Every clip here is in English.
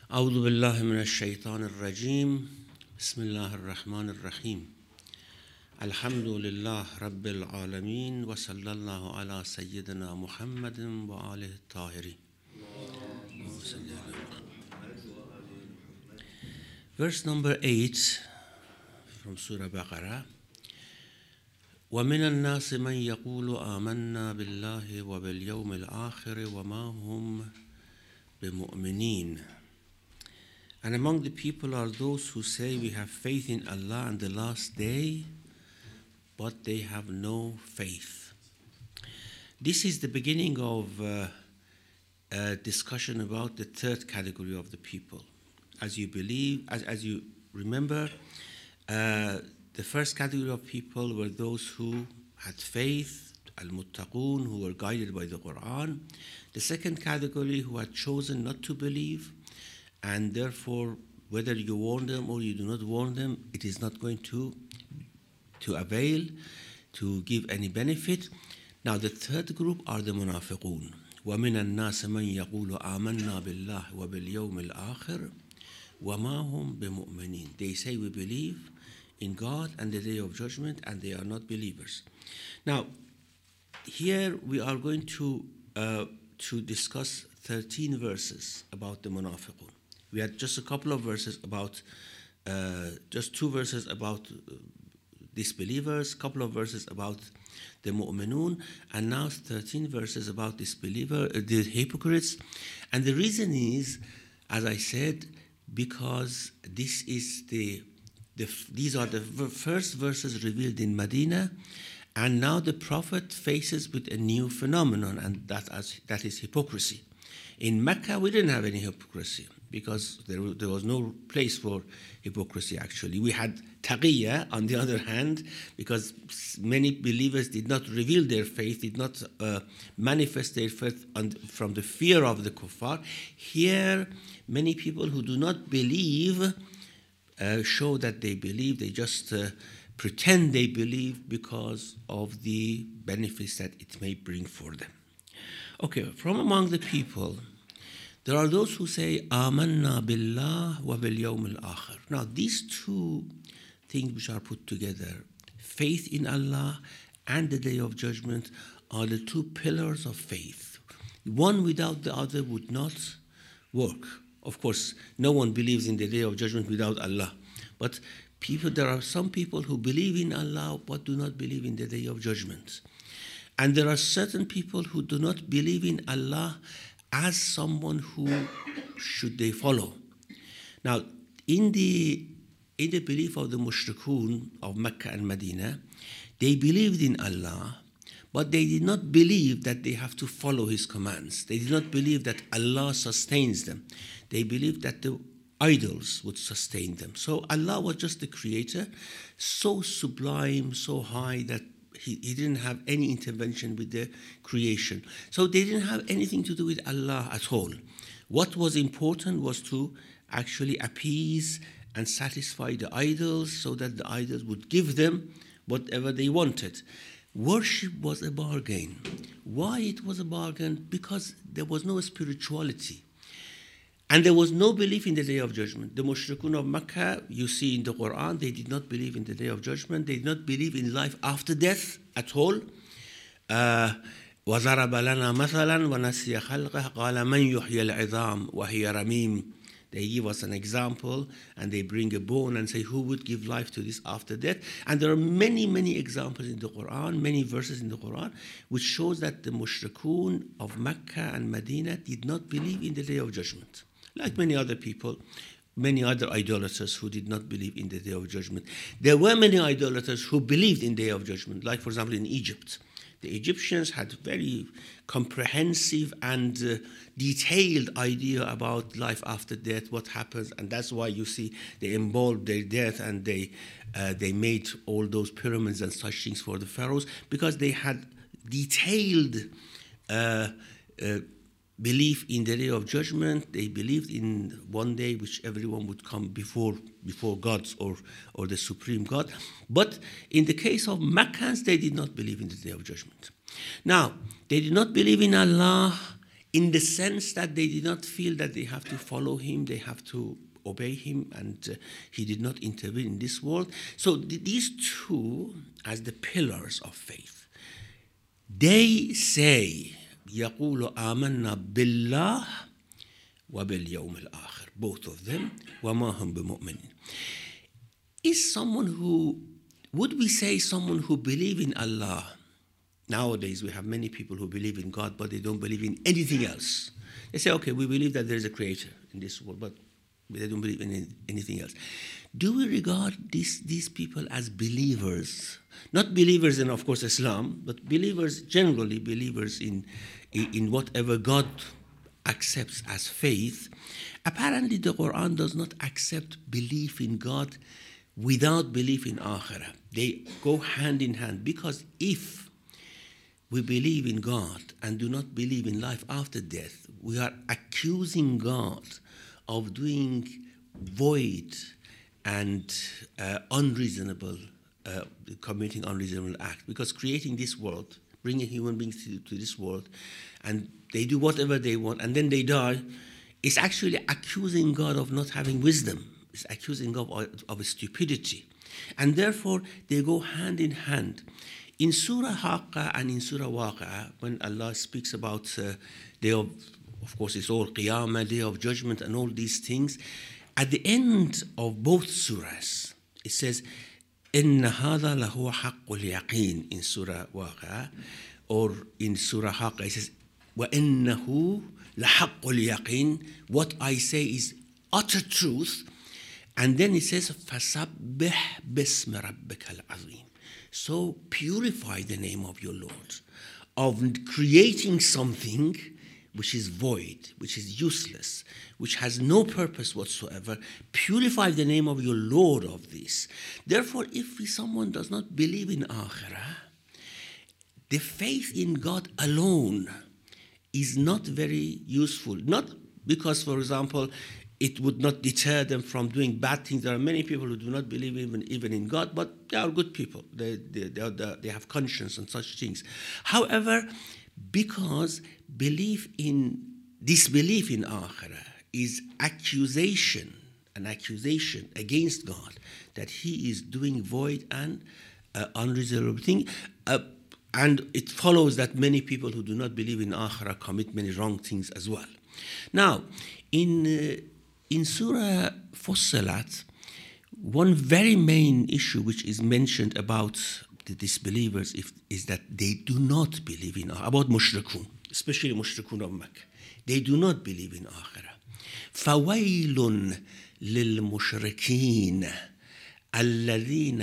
أعوذ بالله من الشيطان الرجيم بسم الله الرحمن الرحيم الحمد لله رب العالمين وصلى الله على سيدنا محمد وآله الطاهرين. Verse number 8 from Surah Baqarah. ومن الناس من يقول آمنا بالله وباليوم الآخر وما هم بمؤمنين. And among the people are those who say we have faith in Allah and the last day, but they have no faith. This is the beginning of a discussion about the third category of the people. As you remember, the first category of people were those who had faith, al-muttaqun, who were guided by the Quran. The second category who had chosen not to believe, and therefore whether you warn them or you do not warn them, it is not going to avail, to give any benefit. Now the third group are the munafiqun. وَمِنَ النَّاسِ مَنْ يَقُولُ آمَنَّا بِاللَّهِ وَبِالْيَوْمِ الْآخِرِ وَمَا هُمْ بِمُؤْمِنِينَ. They say we believe in God and the Day of Judgment, and they are not believers. Now, here we are going to discuss 13 verses about the munafiqun. We had just a couple of verses about, just 2 verses about disbelievers, couple of verses about the mu'minun, and now 13 verses about the hypocrites. And the reason is, as I said, because these are the first verses revealed in Medina, and now the Prophet faces with a new phenomenon, and that is hypocrisy. In Mecca, we didn't have any hypocrisy because there was no place for hypocrisy, actually. We had taqiyya, on the other hand, because many believers did not reveal their faith, did not manifest their faith from the fear of the kuffar. Here, many people who do not believe show that they believe. They just pretend they believe because of the benefits that it may bring for them. Okay, from among the people, there are those who say, Amanna billah wa bil yawm al-akhir. Now, these two things which are put together, faith in Allah and the Day of Judgment, are the two pillars of faith. One without the other would not work. Of course, no one believes in the Day of Judgment without Allah. But there are some people who believe in Allah but do not believe in the Day of Judgment. And there are certain people who do not believe in Allah as someone who should they follow. Now, in the belief of the mushrikun of Mecca and Medina, they believed in Allah, but they did not believe that they have to follow His commands. They did not believe that Allah sustains them. They believed that the idols would sustain them. So Allah was just the creator, so sublime, so high that He didn't have any intervention with the creation. So they didn't have anything to do with Allah at all. What was important was to actually appease and satisfy the idols so that the idols would give them whatever they wanted. Worship was a bargain. Why it was a bargain? Because there was no spirituality. And there was no belief in the Day of Judgment. The mushrikun of Mecca, you see in the Quran, they did not believe in the Day of Judgment. They did not believe in life after death at all. وَضَرَبَ لَنَا مَثَلًا وَنَسِيَ خَلْقَهُ قَالَ مَنْ يُحْيِي الْعِظَامَ وَهِيَ رَمِيمٌ. They give us an example, and they bring a bone and say, who would give life to this after death? And there are many, many examples in the Quran, many verses in the Quran, which shows that the mushrikun of Mecca and Medina did not believe in the Day of Judgment. Like many other people, many other idolaters who did not believe in the Day of Judgment. There were many idolaters who believed in the Day of Judgment, like, for example, in Egypt. The Egyptians had very comprehensive and detailed idea about life after death, what happens, and that's why you see they embalmed their death and they made all those pyramids and such things for the pharaohs, because they had detailed belief in the Day of Judgment. They believed in one day which everyone would come before God or the Supreme God. But in the case of Meccans, they did not believe in the Day of Judgment. Now, they did not believe in Allah in the sense that they did not feel that they have to follow him, they have to obey him, and he did not intervene in this world. So these two, as the pillars of faith, they say, يقول آمنا بالله وباليوم الآخر. Both of them, وما هم بمؤمنين. Is someone who, would we say someone who believe in Allah? Nowadays we have many people who believe in God, but they don't believe in anything else. They say, okay, we believe that there is a creator in this world, but they don't believe in anything else. Do we regard these people as believers? Not believers in, of course, Islam, but believers, generally believers in whatever God accepts as faith. Apparently the Quran does not accept belief in God without belief in Akhirah. They go hand in hand, because if we believe in God and do not believe in life after death, we are accusing God of doing void and committing unreasonable act. Because creating this world, bringing human beings to this world, and they do whatever they want, and then they die, is actually accusing God of not having wisdom. It's accusing God of stupidity. And therefore, they go hand in hand. In Surah Haqqa and in Surah Waqi'ah, when Allah speaks about day of course, it's all Qiyamah, Day of Judgment, and all these things, at the end of both surahs, it says, إِنَّ هَذَا لَهُوَ حَقُّ الْيَقِينِ in Surah Waqi'ah, or in Surah Haqqa, it says, وَإِنَّهُ لَحَقُّ الْيَقِينِ. What I say is utter truth. And then it says, فَسَبِّحْ بِاسْمِ رَبِّكَ الْعَظِيمِ. So purify the name of your Lord, of creating something which is void, which is useless, which has no purpose whatsoever. Purify the name of your Lord of this. Therefore, if someone does not believe in Akhirah, the faith in God alone is not very useful. Not because, for example, it would not deter them from doing bad things. There are many people who do not believe even in God, but they are good people. They have conscience and such things. However, because disbelief in Akhirah is an accusation against God that he is doing void and unreasonable thing. And it follows that many people who do not believe in Akhirah commit many wrong things as well. Now, in Surah Fussilat, one very main issue which is mentioned about the disbelievers is that they do not believe in Akhirah. About mushrikun, especially mushrikun of Makkah. They do not believe in Akhirah. فَوَيْلٌ لِلْمُشْرِكِينَ الَّذِينَ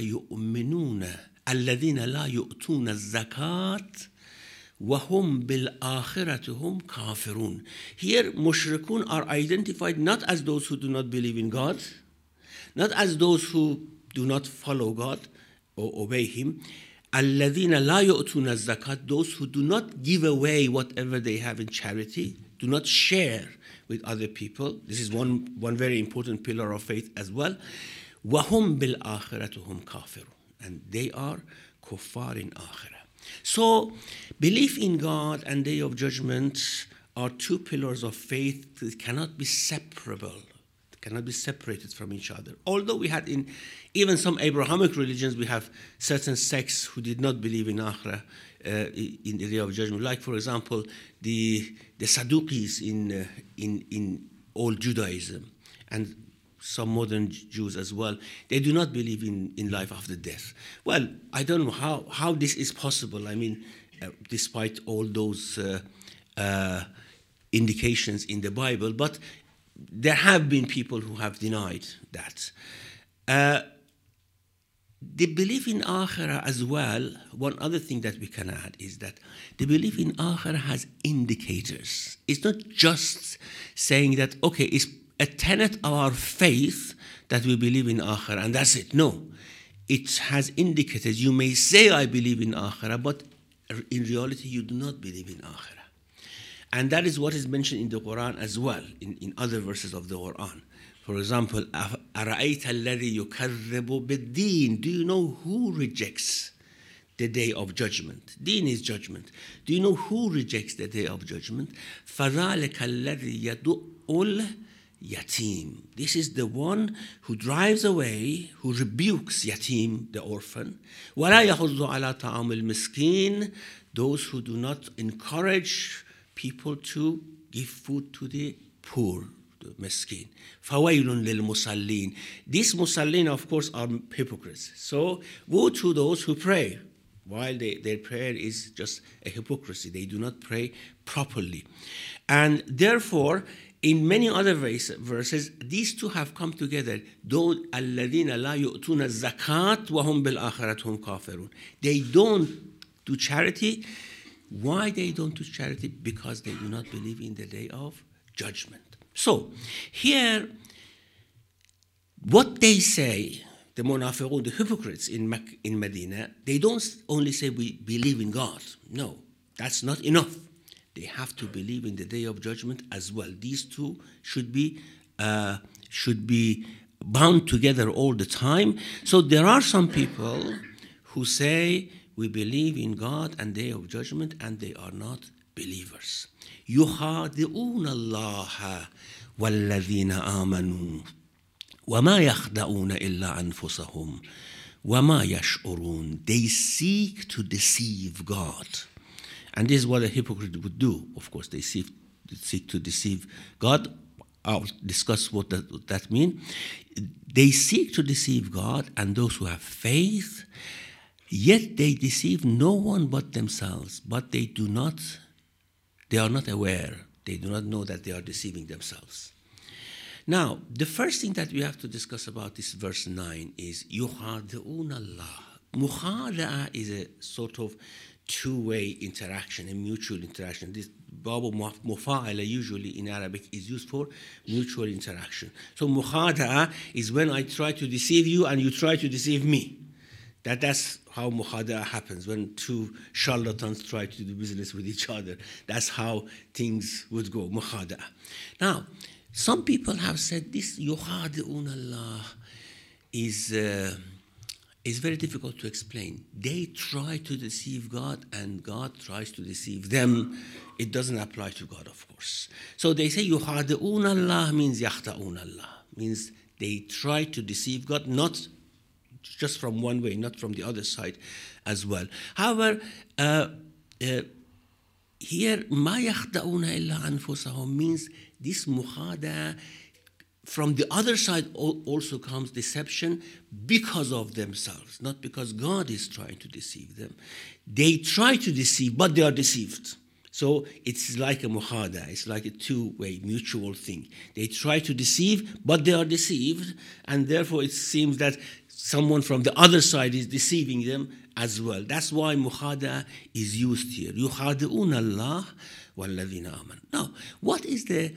لَا يُؤْتُونَ الزَّكَاةَ وَهُمْ بِالْآخِرَةِ هُمْ كَافِرُونَ. Here, mushrikun are identified not as those who do not believe in God, not as those who do not follow God or obey him. الَّذِينَ لَا يُؤْتُونَ الزَّكَاةَ, those who do not give away whatever they have in charity, do not share with other people. This is one very important pillar of faith as well. وَهُمْ بِالْآخِرَةِ هُمْ كَافِرُونَ, and they are kuffar in Akhirah. So, belief in God and Day of Judgment are two pillars of faith that cannot be separable, cannot be separated from each other. Although we had in even some Abrahamic religions, we have certain sects who did not believe in Akhirah, in the Day of Judgment. Like, for example, the Sadducees in old Judaism, and some modern Jews as well. They do not believe in life after death. Well, I don't know how this is possible. I mean, despite all those indications in the Bible, but there have been people who have denied that. The belief in Akhirah as well, one other thing that we can add is that the belief in Akhirah has indicators. It's not just saying that, okay, it's a tenet of our faith that we believe in Akhirah, and that's it. No. It has indicators. You may say, I believe in Akhirah, but in reality, you do not believe in Akhirah. And that is what is mentioned in the Quran as well, in other verses of the Quran. For example, أَرَأَيْتَ الَّذِي يُكَذِّبُ بِالدِّينِ, do you know who rejects the day of judgment. Deen is judgment. Do you know who rejects the day of judgment? فَذَلِكَ الَّذِي يَدُعُّ الْيَتِيمِ. This is the one who drives away, who rebukes yatim, the orphan. وَلَا يَحُضُّ عَلَى طَعَامِ الْمِسْكِينِ. Those who do not encourage people to give food to the poor, the miskin. فَوَيْلٌ لِلْمُصَلِّينَ. These musallin, of course, are hypocrites. So woe to those who pray, while their prayer is just a hypocrisy. They do not pray properly. And therefore, in many other verses, these two have come together. الَّذِينَ لَا يُؤْتُونَ الزَّكَاةَ وَهُمْ بِالْآخِرَةِ هُمْ كَافِرُونَ. They don't do charity. Why they don't do charity? Because they do not believe in the day of judgment. So, here, what they say, the munafiqun, the hypocrites in Medina, they don't only say we believe in God. No, that's not enough. They have to believe in the day of judgment as well. These two should be bound together all the time. So there are some people who say we believe in God and day of judgment, and they are not believers. يُخَادِعُونَ اللَّهَ وَالَّذِينَ آمَنُوا وَمَا يَخْدَعُونَ إِلَّا أَنفُسَهُمْ وَمَا يَشْعُرُونَ. They seek to deceive God. And this is what a hypocrite would do. Of course, they seek to deceive God. I'll discuss what that means. They seek to deceive God and those who have faith, yet they deceive no one but themselves. But they are not aware. They do not know that they are deceiving themselves. Now, the first thing that we have to discuss about this verse 9 is يُخَادِعُونَ اللَّهِ. Mukhada'a is a sort of two-way interaction, a mutual interaction. This babu mufa'ala usually in Arabic is used for mutual interaction. So mukhada'a is when I try to deceive you and you try to deceive me. That's how mukhada'a happens, when two charlatans try to do business with each other. That's how things would go, mukhada'a. Now, some people have said this yukhadi'un Allah is very difficult to explain. They try to deceive God and God tries to deceive them. It doesn't apply to God, of course. So they say yukhadi'un Allah means yakhta'un Allah, means they try to deceive God, not just from one way, not from the other side as well. However, here ma yakhda'una illa anfusahum means this mukhada from the other side also comes deception because of themselves, not because God is trying to deceive them. They try to deceive, but they are deceived. So it's like a mukhada, it's like a two-way mutual thing. They try to deceive, but they are deceived, and therefore it seems that someone from the other side is deceiving them as well. That's why mukhada is used here. يُخَادِعُونَ اللَّهَ وَالَّذِينَ آمَنُوا. Now, what is the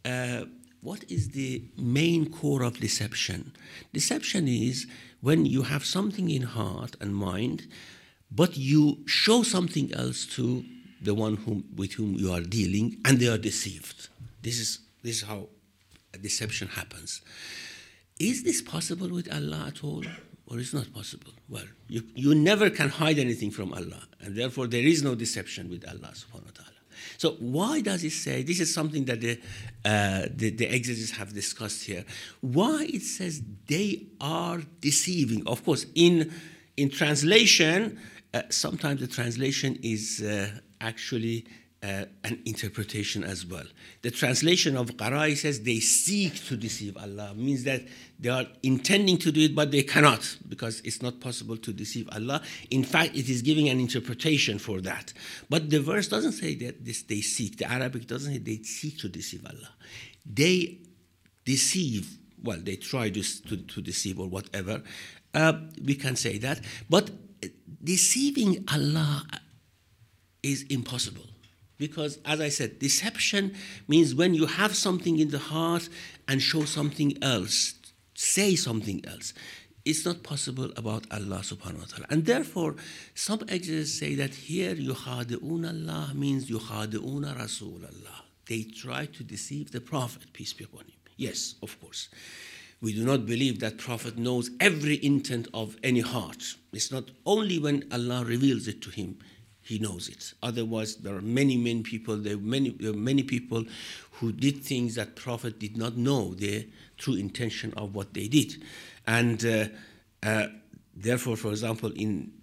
main core of deception? Deception is when you have something in heart and mind, but you show something else to the one with whom you are dealing, and they are deceived. This is how a deception happens. Is this possible with Allah at all, or is it not possible? Well, you never can hide anything from Allah, and therefore there is no deception with Allah subhanahu wa ta'ala. So why does it say, this is something that the exegetes have discussed here, why it says they are deceiving? Of course, in translation, sometimes the translation is actually an interpretation as well. The translation of Qarai says they seek to deceive Allah, means that they are intending to do it, but they cannot, because it's not possible to deceive Allah. In fact, it is giving an interpretation for that. But the verse doesn't say that they seek. The Arabic doesn't say they seek to deceive Allah. They deceive, well, they try to deceive or whatever. We can say that. But deceiving Allah is impossible. Because, as I said, deception means when you have something in the heart and show something else, say something else. It's not possible about Allah subhanahu wa ta'ala. And therefore, some exegetes say that here, yukhadi'un Allah means yukhadi'un Rasul Allah. They try to deceive the Prophet, peace be upon him. Yes, of course. We do not believe that Prophet knows every intent of any heart. It's not only when Allah reveals it to him, he knows it. Otherwise, there are many people. There are many people who did things that Prophet did not know the true intention of what they did, and therefore, for example, in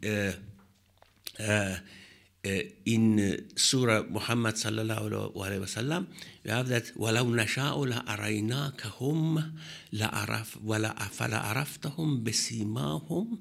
Surah Muhammad sallallahu alaihi wasallam, we have that وَلَوْ نَشَاءُ لَأَرَيْنَاكَهُمْ فَلَعَرَفْتَهُمْ بِسِيمَاهُمْ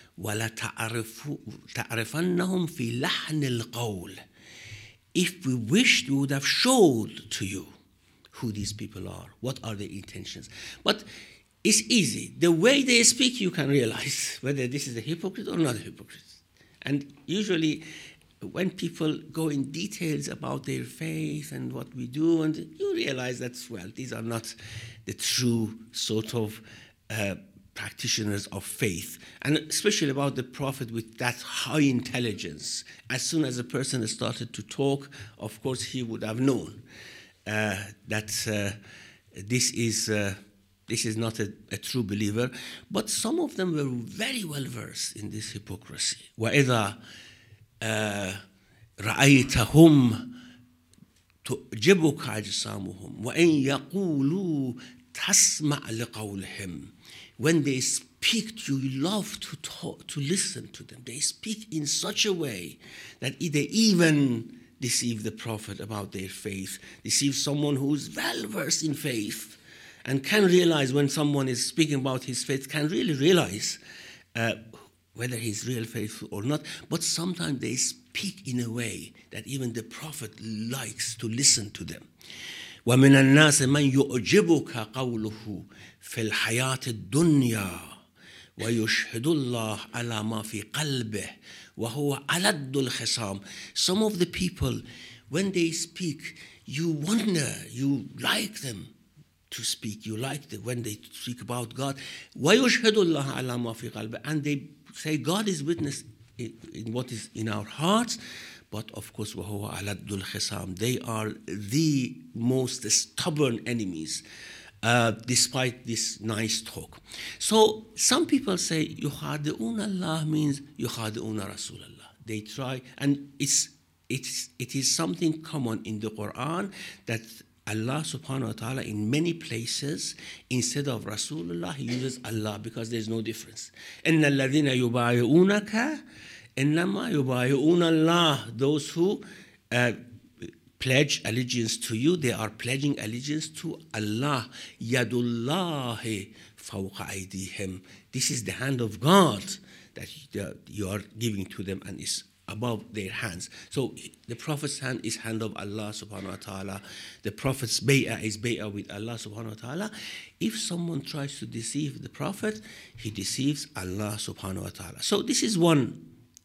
وَلَتَعْرِفَنَّهُمْ فِي لَحْنِ الْقَوْلِ. If we wished, we would have showed to you who these people are, what are their intentions. But it's easy. The way they speak, you can realize whether this is a hypocrite or not a hypocrite. And usually, when people go in details about their faith and what we do, and you realize that, well, these are not the true sort of practitioners of faith, and especially about the Prophet with that high intelligence. As soon as a person started to talk, of course, he would have known that this is not a true believer. But some of them were very well versed in this hypocrisy. وَإِذَا رَأَيْتَهُمْ تُعْجِبُكَ أَجْسَامُهُمْ وَإِنْ يَقُولُوا تَسْمَعْ لِقَوْلِهِمْ. When they speak, you love to talk, to listen to them. They speak in such a way that they even deceive the Prophet about their faith, deceive someone who's well versed in faith, and can realize when someone is speaking about his faith, can really realize whether he's real faithful or not. But sometimes they speak in a way that even the Prophet likes to listen to them. وَمِنَ النَّاسِ مَنْ يُعْجِبُكَ قَوْلُهُ فِي الْحَيَاةِ الدُّنْيَا وَيُشْهِدُ اللَّهَ عَلَى مَا فِي قَلْبِهِ وَهُوَ أَلَدُّ الْخِصَامِ. Some of the people, when they speak, you wonder, you like them to speak. You like them when they speak about God. وَيُشْهِدُ اللَّهَ عَلَى مَا فِي قَلْبِهِ. And they say God is witness in what is in our hearts. But of course, وَهُوَ أَلَدُّ الْخِصَامِ. They are the most stubborn enemies, despite this nice talk. So some people say, يُخَادِعُونَ اللَّهِ means يُخَادِعُونَ رَسُولَ اللَّهِ. They try, and it is something common in the Quran that Allah subhanahu wa ta'ala in many places, instead of Rasulullah, he uses Allah because there's no difference. إِنَّ الَّذِينَ يُبَايِعُونَكَ إِنَّمَا يُبَايِعُونَ اللَّهِ. Those who pledge allegiance to you, they are pledging allegiance to Allah. يَدُ اللَّهِ فَوْقَ أَيْدِيهِمْ. This is the hand of God that you are giving to them, and is above their hands. So the Prophet's hand is hand of Allah subhanahu wa ta'ala. The Prophet's bay'ah is bay'ah with Allah subhanahu wa ta'ala. If someone tries to deceive the Prophet, he deceives Allah subhanahu wa ta'ala. So this is one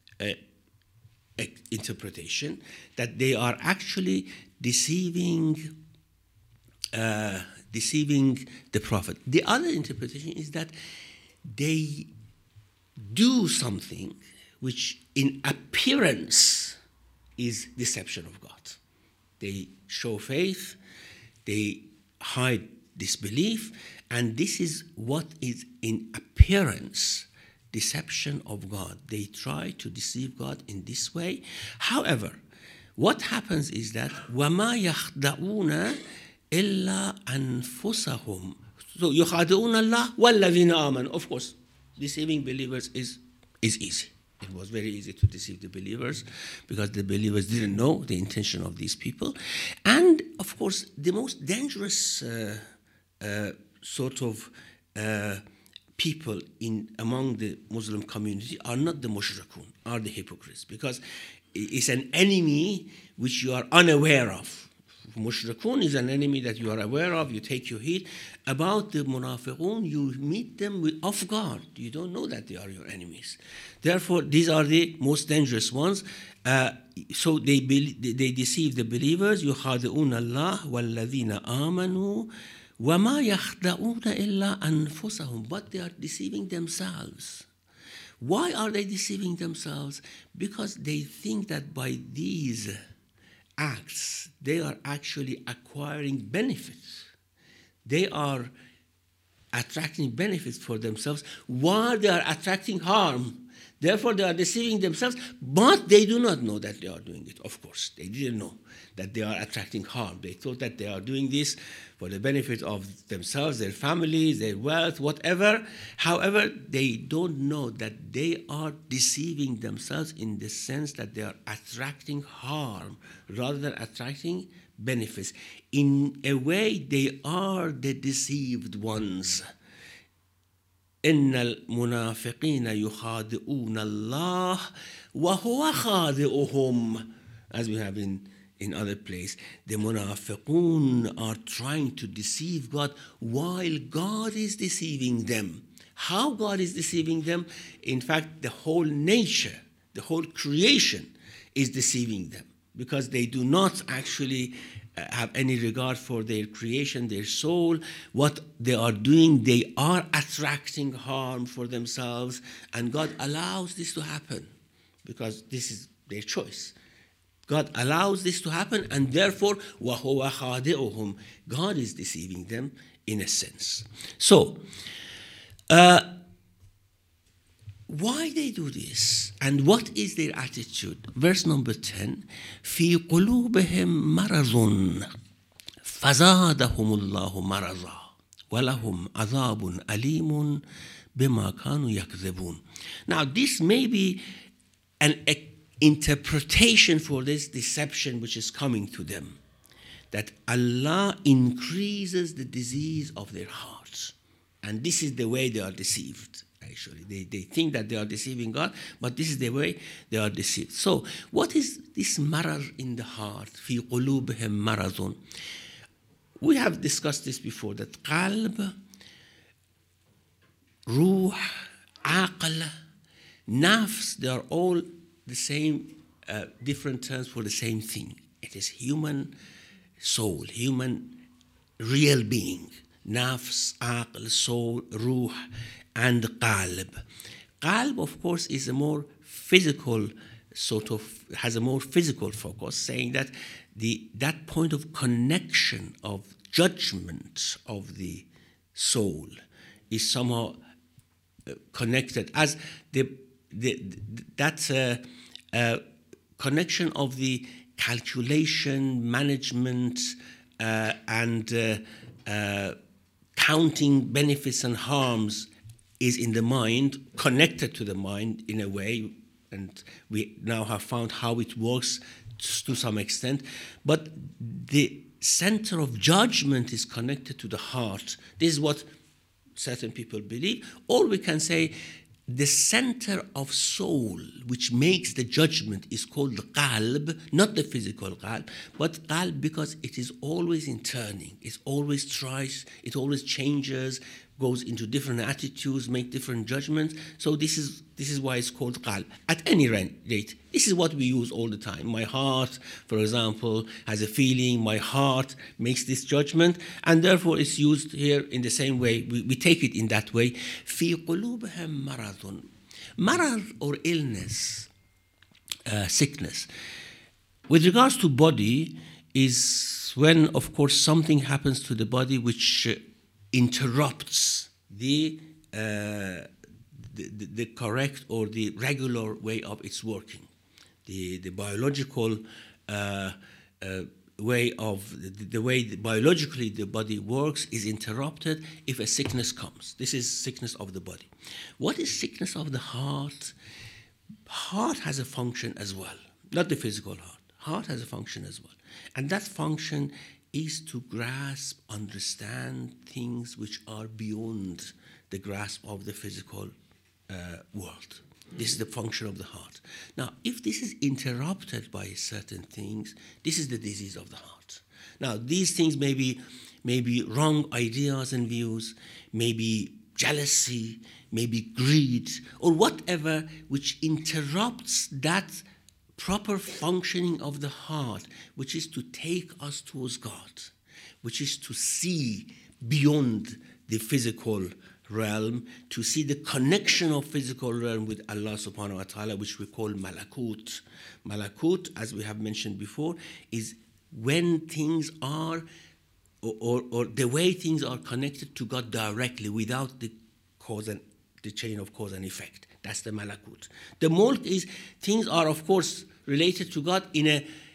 interpretation, that they are actually deceiving the Prophet. The other interpretation is that they do something which in appearance is deception of God. They show faith, they hide disbelief, and this is what is in appearance deception of God. They try to deceive God in this way. However, what happens is that وَمَا يَخْدَعُونَ إِلَّا أَنفُسَهُمْ. So يُخَادِعُونَ اللَّهَ وَالَّذِينَ آمَنُوا. Of course, deceiving believers is easy. It was very easy to deceive the believers because the believers didn't know the intention of these people. And of course, the most dangerous people among the Muslim community are not the mushrikun, are the hypocrites, because it's an enemy which you are unaware of. Mushrikun is an enemy that you are aware of, you take your heed. About the munafiqun, you meet them off guard. You don't know that they are your enemies. Therefore, these are the most dangerous ones. So they deceive the believers. يُخَادِعُونَ اللَّهَ وَالَّذِينَ آمَنُوا وَمَا يَخْدَعُونَ إِلَّا أَنفُسَهُمْ. But they are deceiving themselves. Why are they deceiving themselves? Because they think that by these acts, they are actually acquiring benefits. They are attracting benefits for themselves while they are attracting harm. Therefore, they are deceiving themselves, but they do not know that they are doing it. Of course, they didn't know that they are attracting harm. They thought that they are doing this for the benefit of themselves, their families, their wealth, whatever. However, they don't know that they are deceiving themselves in the sense that they are attracting harm rather than attracting benefits. In a way, they are the deceived ones. إن المنافقين يخادعون الله وهو خادعهم. As we have in other place, the munafiqun are trying to deceive God while God is deceiving them. How God is deceiving them? In fact, the whole nature, the whole creation is deceiving them because they do not actually have any regard for their creation, their soul. What they are doing, they are attracting harm for themselves, and God allows this to happen because this is their choice. God allows this to happen, and therefore, وَهُوَ خَادِعُهُمْ, God is deceiving them in a sense. So, why they do this and what is their attitude? Verse number 10, في قلوبهم مرض فزادهم الله مرضا ولهم عذاب أليم بما كانوا يكذبون. Now this may be an interpretation for this deception which is coming to them, that Allah increases the disease of their hearts, and this is the way they are deceived. Actually, they think that they are deceiving God, but this is the way they are deceived. So, what is this marar in the heart? في قلوبهم مرض. We have discussed this before, that qalb, ruh, aql, nafs, they are all the same, different terms for the same thing. It is human soul, human real being. Nafs, aql, soul, ruh, and qalb. Qalb, of course, is a more physical has a more physical focus, saying that that point of connection, of judgment of the soul is somehow connected as that connection of the calculation, management, and counting benefits and harms is in the mind, connected to the mind in a way, and we now have found how it works to some extent. But the center of judgment is connected to the heart. This is what certain people believe. Or we can say the center of soul, which makes the judgment, is called the qalb, not the physical qalb, but qalb because it is always in turning. It always tries, it always changes, goes into different attitudes, make different judgments. So this is why it's called qalb. At any rate, this is what we use all the time. My heart, for example, has a feeling. My heart makes this judgment, and therefore it's used here in the same way. We take it in that way. في قلوبهم مرض. Marad, or illness, sickness. With regards to body, is when, of course, something happens to the body which interrupts the correct or the regular way of its working. The biological way of the way biologically the body works is interrupted if a sickness comes. This is sickness of the body. What is sickness of the heart? Heart has a function as well, not the physical heart. Heart has a function as well, and that function is to grasp, understand things which are beyond the grasp of the physical world. This is the function of the heart. Now, if this is interrupted by certain things, this is the disease of the heart. Now, these things may be wrong ideas and views, maybe jealousy, maybe greed, or whatever which interrupts that proper functioning of the heart, which is to take us towards God, which is to see beyond the physical realm, to see the connection of physical realm with Allah subhanahu wa ta'ala, which we call malakut. Malakut, as we have mentioned before, is when things are or the way things are connected to God directly without the cause and the chain of cause and effect. That's the malakut. The mulk is things are, of course, related to God in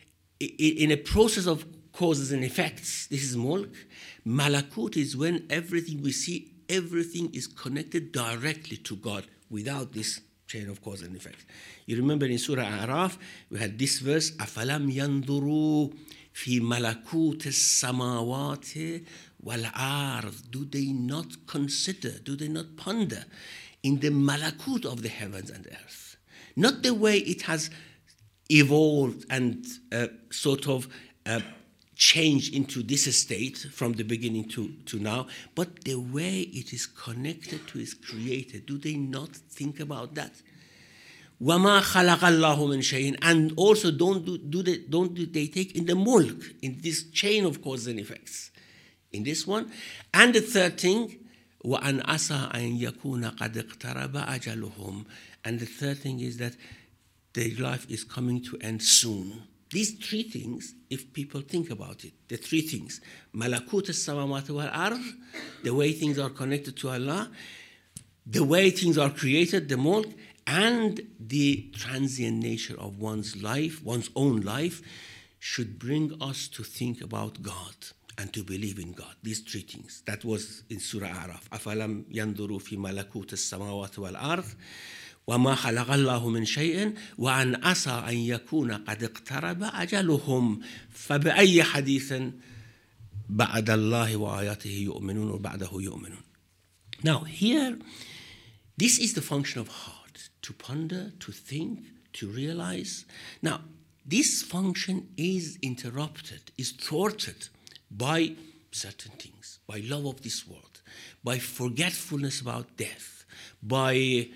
a process of causes and effects. This is mulk. Malakut is when everything we see, everything is connected directly to God without this chain of cause and effect. You remember in Surah A'raf, we had this verse, أَفَلَمْ يَنْظُرُوا فِي مَلَكُوتِ السَّمَاوَاتِ وَالْأَرْضِ. Do they not consider, do they not ponder in the malakut of the heavens and the earth? Not the way it has evolved and sort of changed into this state from the beginning to now, but the way it is connected to its creator. Do they not think about that? وَمَا خَلَقَ اللَّهُ مِنْ شَيْءٍ. And also don't they take in the mulk, in this chain of causes and effects, in this one. And the third thing, وَأَنْ أَسَىٰ أَنْ يَكُونَ قَدْ اقْتَرَبَ أَجَلُهُمْ. And the third thing is that their life is coming to end soon. These three things, if people think about it, the three things, malakut as-samawati wal-ard, the way things are connected to Allah, the way things are created, the mulk, and the transient nature of one's life, one's own life, should bring us to think about God and to believe in God. These three things. That was in Surah A'raf. أَفَلَمْ يَنْظُرُوا فِي مَلَكُوتِ السَّمَاوَاتِ وَالْأَرْضِ وَمَا خَلَقَ اللَّهُ مِنْ شَيْءٍ وَأَنْ عَسَىٰ أَنْ يَكُونَ قَدْ اقْتَرَبَ أَجَلُهُمْ فَبِأَيِّ حَدِيثٍ بَعْدَ اللَّهِ وَآيَاتِهِ يُؤْمِنُونَ وَبَعْدَهُ يُؤْمِنُونَ. Now here, this is the function of heart, to ponder, to think, to realize. Now, this function is interrupted, is thwarted by certain things, by love of this world, by forgetfulness about death, by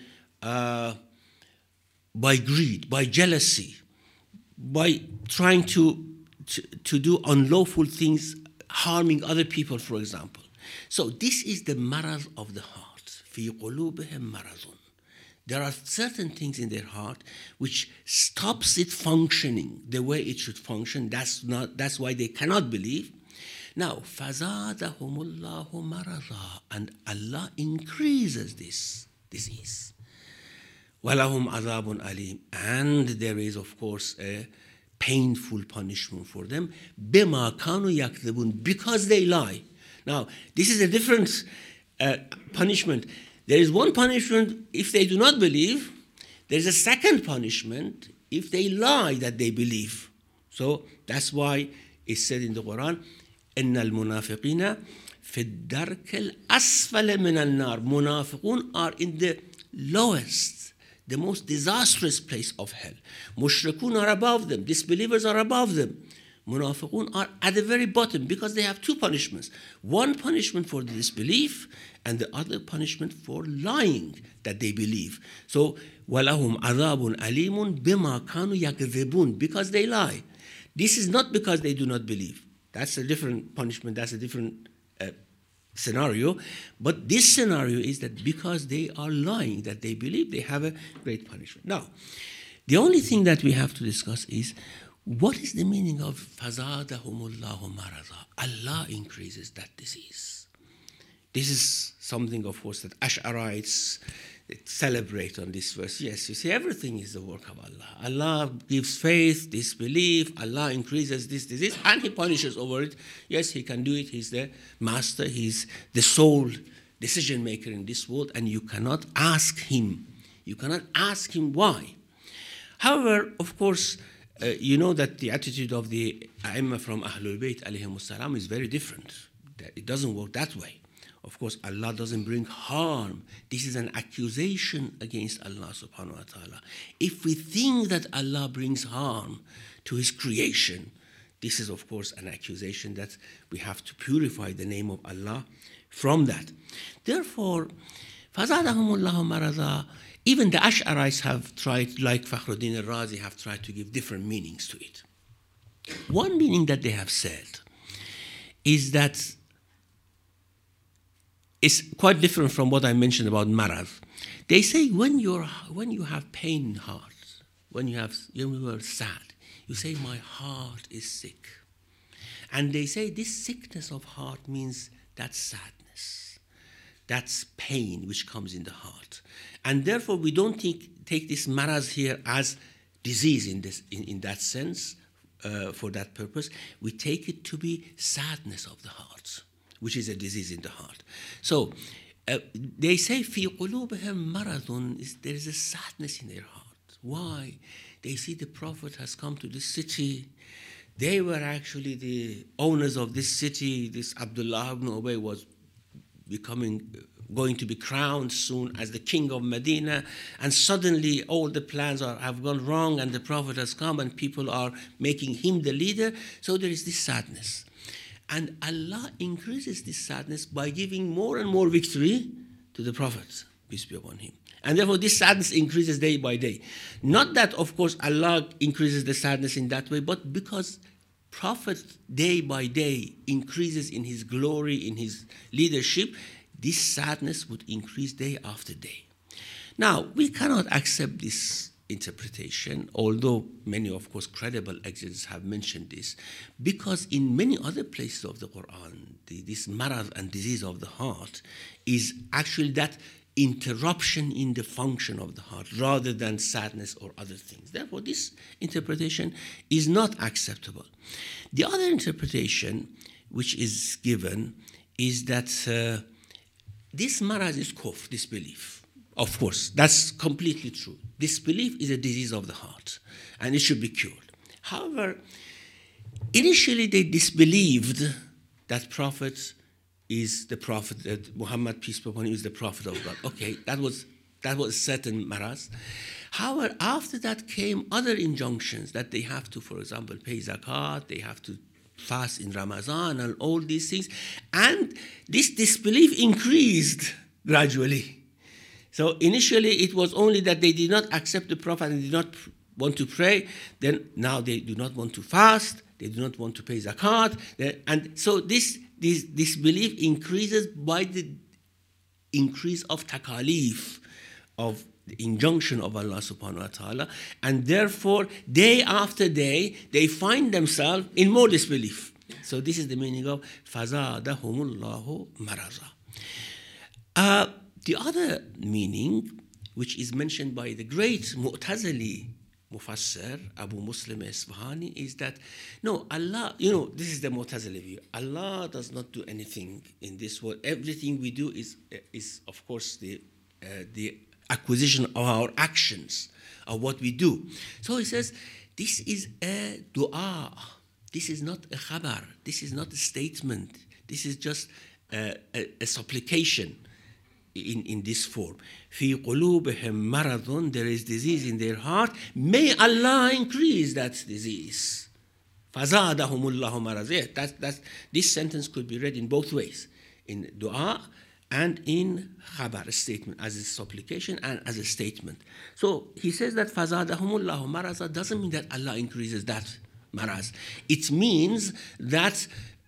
greed, by jealousy, by trying to do unlawful things, harming other people, for example. So this is the maraz of the heart. فِي قُلُوبِهِمْ مَرَضٌ. There are certain things in their heart which stops it functioning the way it should function. That's why they cannot believe. Now, فَزَادَهُمُ اللَّهُ مَرَضًا. And Allah increases this disease. وَلَهُمْ عَذَابٌ أَلِيمٌ. And there is, of course, a painful punishment for them. بِمَا كَانُوا يَكْذِبُونَ. Because they lie. Now, this is a different punishment. There is one punishment if they do not believe. There is a second punishment if they lie that they believe. So that's why it's said in the Quran, إِنَّ الْمُنَافِقِينَ فِي الدَّرْكِ الْأَسْفَلِ مِنَ النَّارِ. Munafiqun are in the lowest, the most disastrous place of hell. Mushrikun are above them. Disbelievers are above them. Munafiqun are at the very bottom because they have two punishments. One punishment for the disbelief and the other punishment for lying that they believe. So, وَلَهُمْ عَذَابٌ أَلِيمٌ بِمَا كَانُوا يَكْذِبُونَ. Because they lie. This is not because they do not believe. That's a different punishment. That's a different scenario. But this scenario is that because they are lying, that they believe, they have a great punishment. Now, the only thing that we have to discuss is, what is the meaning of فَزَادَهُمُ اللَّهُ مَرَضًا? Allah increases that disease. This is something, of course, that Ash'arites celebrate on this verse. Yes, you see, everything is the work of Allah. Allah gives faith, disbelief, Allah increases this disease, and He punishes over it. Yes, He can do it. He's the master. He's the sole decision maker in this world, and you cannot ask Him. You cannot ask Him why. However, of course, you know that the attitude of the A'imma from Ahlul Bayt alayhimus salam is very different. It doesn't work that way. Of course, Allah doesn't bring harm. This is an accusation against Allah subhanahu wa ta'ala. If we think that Allah brings harm to His creation, this is, of course, an accusation that we have to purify the name of Allah from that. Therefore, فَزَادَهُمُ اللَّهُ مَرَضًا. Even the Ash'arites have tried, like Fakhruddin al-Razi, have tried to give different meanings to it. One meaning that they have said is that it's quite different from what I mentioned about marad. They say when you have pain in heart, when you are sad, you say, my heart is sick. And they say this sickness of heart means that sadness, that's pain which comes in the heart. And therefore we don't take this maraz here as disease in that sense, for that purpose. We take it to be sadness of the heart, which is a disease in the heart. So they say في قلوبهم مرض, there is a sadness in their heart. Why? They see the Prophet has come to this city. They were actually the owners of this city. This Abdullah ibn Ubay was going to be crowned soon as the king of Medina, and suddenly all the plans have gone wrong, and the Prophet has come, and people are making him the leader. So there is this sadness. And Allah increases this sadness by giving more and more victory to the Prophet, peace be upon him. And therefore this sadness increases day by day. Not that, of course, Allah increases the sadness in that way, but because Prophet day by day increases in his glory, in his leadership, this sadness would increase day after day. Now, we cannot accept this interpretation, although many, of course, credible exegetes have mentioned this, because in many other places of the Quran, this marad and disease of the heart is actually that interruption in the function of the heart rather than sadness or other things. Therefore, this interpretation is not acceptable. The other interpretation which is given is that this marad is kufr, disbelief. Of course, that's completely true. Disbelief is a disease of the heart, and it should be cured. However, initially they disbelieved that Prophet is the Prophet, that Muhammad, peace be upon him, is the Prophet of God. Okay, that was certain maraz. However, after that came other injunctions that they have to, for example, pay zakat, they have to fast in Ramadan and all these things. And this disbelief increased gradually. So initially it was only that they did not accept the Prophet and did not want to pray. Then now they do not want to fast, they do not want to pay zakat. And so this belief increases by the increase of takalif, of the injunction of Allah subhanahu wa ta'ala, and therefore day after day they find themselves in more disbelief. So this is the meaning of فَزَادَهُمُ اللَّهُ مَرَضًا. The other meaning, which is mentioned by the great Mu'tazili Mufassir, Abu Muslim Isfahani, is that, no, Allah, this is the Mu'tazili view. Allah does not do anything in this world. Everything we do is of course, the acquisition of our actions, of what we do. So he says, this is a dua. This is not a khabar. This is not a statement. This is just a supplication in this form. في قلوبهم مرض, there is disease in their heart. May Allah increase that disease. فزادهم الله مرضا. This sentence could be read in both ways, in dua and in khabar, a statement, as a supplication and as a statement. So he says that فزادهم الله مرضا doesn't mean that Allah increases that maraz. It means that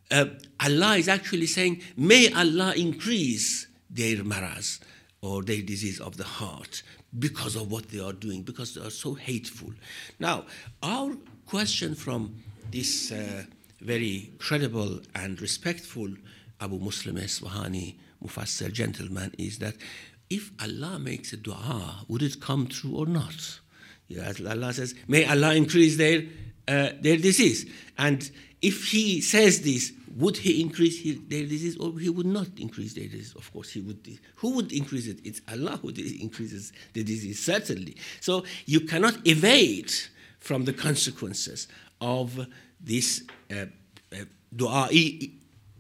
Allah is actually saying, may Allah increase their maraz, or their disease of the heart, because of what they are doing, because they are so hateful. Now, our question from this very credible and respectful Abu Muslim Isfahani Mufassir gentleman is that if Allah makes a dua, would it come true or not? Allah says, may Allah increase their disease. And if he says this, would he increase their disease, or he would not increase their disease? Of course he would. Who would increase it? It's Allah who increases the disease, certainly. So you cannot evade from the consequences of this dua in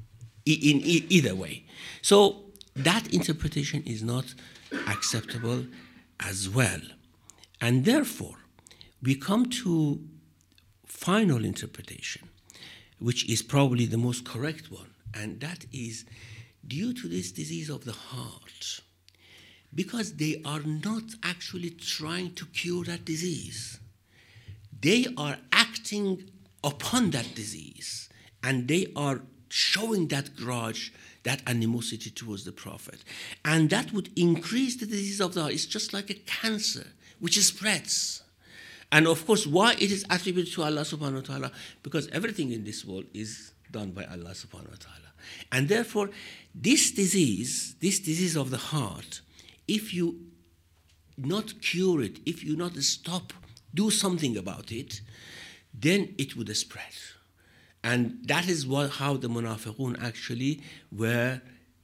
either way. So that interpretation is not acceptable as well. And therefore, we come to final interpretation, which is probably the most correct one, and that is due to this disease of the heart, because they are not actually trying to cure that disease. They are acting upon that disease, and they are showing that grudge, that animosity towards the Prophet. And that would increase the disease of the heart. It's just like a cancer, which spreads. And of course, why it is attributed to Allah subhanahu wa ta'ala? Because everything in this world is done by Allah subhanahu wa ta'ala. And therefore, this disease of the heart, if you not cure it, if you not stop, do something about it, then it would spread. And that is how the munafiqun actually were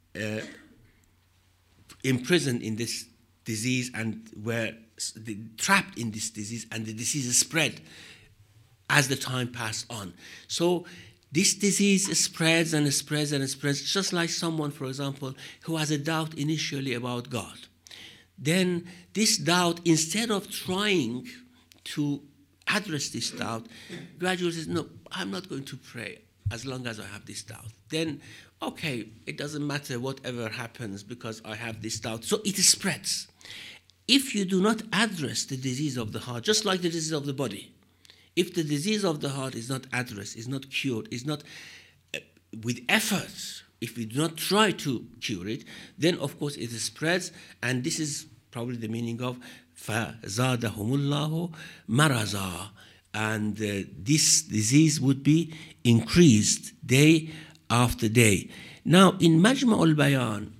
imprisoned in this disease and were trapped in this disease, and the disease spread as the time passed on. So this disease spreads and spreads and spreads, just like someone, for example, who has a doubt initially about God. Then this doubt, instead of trying to address this doubt, gradually says, no, I'm not going to pray as long as I have this doubt. Then, okay, it doesn't matter whatever happens because I have this doubt. So it spreads. If you do not address the disease of the heart, just like the disease of the body, if the disease of the heart is not addressed, is not cured, is not with effort, if we do not try to cure it, then of course it spreads, and this is probably the meaning of فَزَادَهُمُ اللَّهُ مَرَضًا, and this disease would be increased day after day. Now, in Majma' al-Bayan,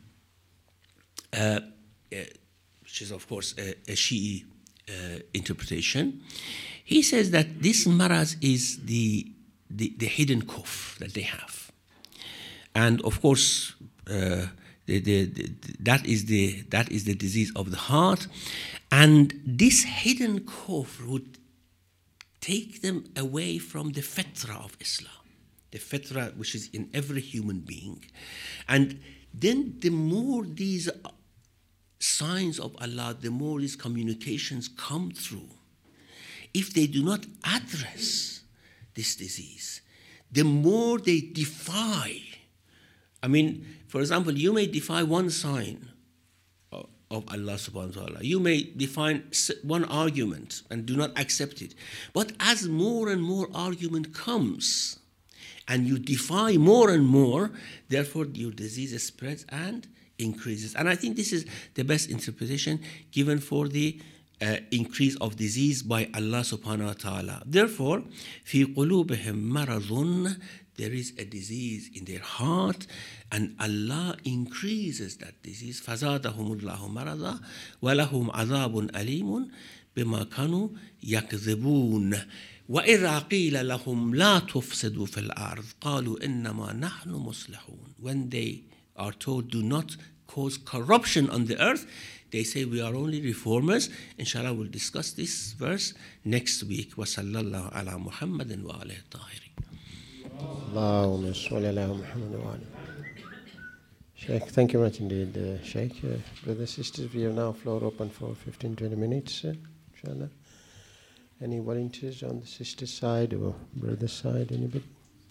which is of course a Shi'i interpretation, he says that this maraz is the hidden kufr that they have. And of course, that is the disease of the heart. And this hidden kufr would take them away from the fitra of Islam, the fitra which is in every human being. And then the more these signs of Allah, the more these communications come through, if they do not address this disease, the more they defy. I mean, for example, you may defy one sign of Allah subhanahu wa ta'ala. You may define one argument and do not accept it. But as more and more argument comes, and you defy more and more, therefore your disease spreads and increases. And I think this is the best interpretation given for the increase of disease by Allah subhanahu wa ta'ala. Therefore, في قلوبهم مرض, there is a disease in their heart, and Allah increases that disease. فَزَادَهُمُ اللَّهُ مَرَضًا وَلَهُمْ عَذَابٌ أَلِيمٌ بِمَا كَانُوا يَكْذِبُونَ وَإِذَا قِيلَ لَهُمْ لَا تُفْسِدُوا فِي الْأَرْضِ قَالُوا إِنَّمَا نَحْنُ مُصْلِحُونَ. When they are told, do not cause corruption on the earth, they say, we are only reformers. Inshallah, we'll discuss this verse next week. وَصَلَّى اللَّهُ عَلَى مُحَمَّدٍ وَعَلَيْهِ الطَّاهِرِينَ. Allahumma salli ala Muhammad wa ala. Sheikh, thank you much indeed, Sheikh. Brothers, sisters, we have now floor open for 15-20 minutes, inshallah. Any volunteers on the sister's side or brother's side? Anybody?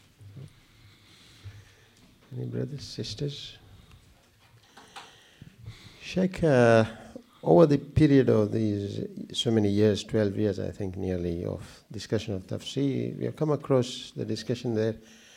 Any brothers, sisters? Sheikh, over the period of these so many years, 12 years I think nearly, of discussion of tafsir, we have come across the discussion there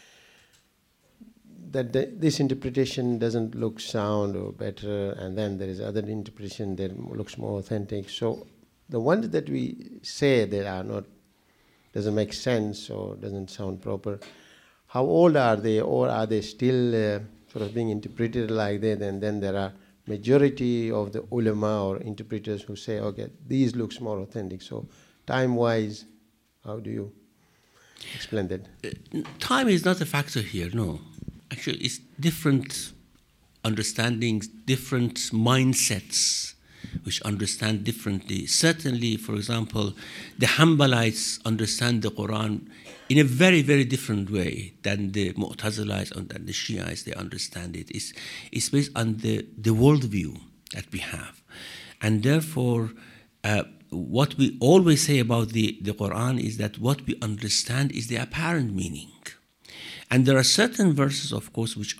that this interpretation doesn't look sound or better, and then there is other interpretation that looks more authentic. So the ones that we say that are not, doesn't make sense or doesn't sound proper, how old are they, or are they still sort of being interpreted like that, and then there are majority of the ulama or interpreters who say, okay, these looks more authentic. So time-wise, how do you explain that? Time is not a factor here, no. Actually, it's different understandings, different mindsets, which understand differently. Certainly, for example, the Hanbalites understand the Quran in a very, very different way than the Mu'tazilites and the Shiites. They understand it. It's based on the worldview that we have. And therefore, what we always say about the Quran is that what we understand is the apparent meaning. And there are certain verses, of course, which